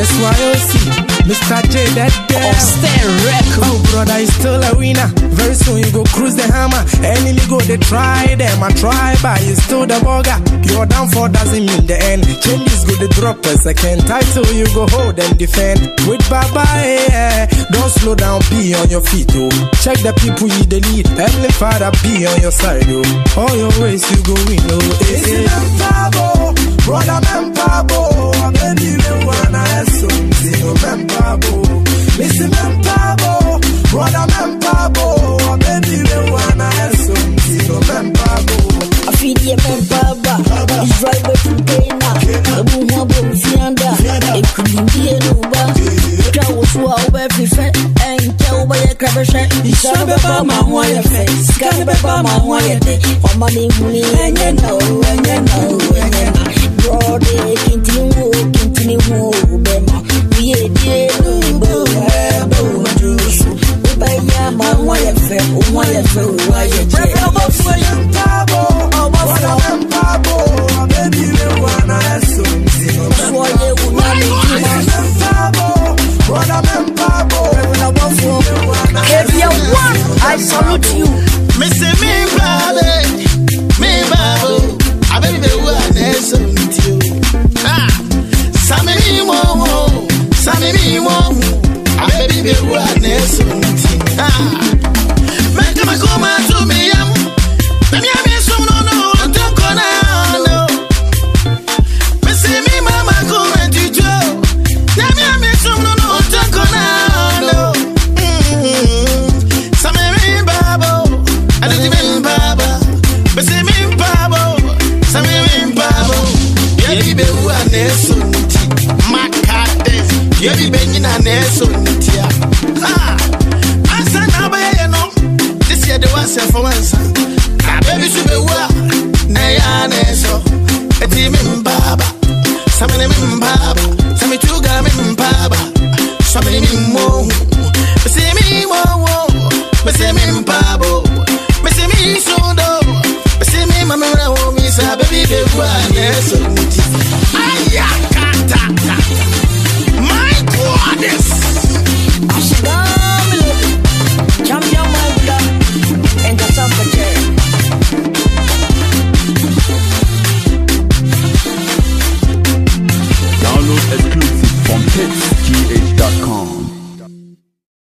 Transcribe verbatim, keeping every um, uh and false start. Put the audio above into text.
S Y O C, Mister J, that damn Stay record. Oh brother, you still a winner. Very soon you go cruise the hammer. Enemy go, they try them, I try, but you still the bugger. Your downfall doesn't mean the end. Changes go, they drop a second. Title you go hold and defend. With Baba, yeah. Don't slow down, be on your feet, oh. Check the people you the lead. Heavenly Father, be on your side, oh. All your ways you go win, oh. It's in Mempabo, brother Mempabo. I'm ready to wanna have something, Mempabo. Listen, Mempabo, brother Mempabo. I'm ready to wanna have something, Mempabo. I feed you Mempaba, it's driver to pay now. The boom of Fianda, it couldn't be a Nuba. Cows who are every fat and tell by a crabber. It's all about my wire face, got about my wire day. For money, money, and you know, and you know, and you know. Broad, continue, continue, Bema. We a dear, boo, boo, juice. We buy my wire fair, wire fair, wire fair. Mempabo, brother Mempabo. I'm ready to wanna have something, Mempabo, brother Mempabo. If you want, I salute you. Mister Me Babe, Me Babe, I believe you are Nelson. Ah, Sammy Mo, Sammy Mo, I believe you are Nelson. Ah, make my come to me. Let me have some no no, don't go now. Mister Me Mama come to Joe. Let me have some no no, don't go now. Sammy Babo, I don't even Baba. Mister Me Babo, Sammy Babo. Yeah, be one Nelson. Macate, yeah, be banging a Nelson. Ah, I said, now, you know, this year the one for once. Baby, she be well. Naya Neso, a team in Baba. Some in him Baba, some two got him Baba. Some in him mo. See me mo, see me in Babo. See me so do. See me, Mamma, Miss Baby, the one.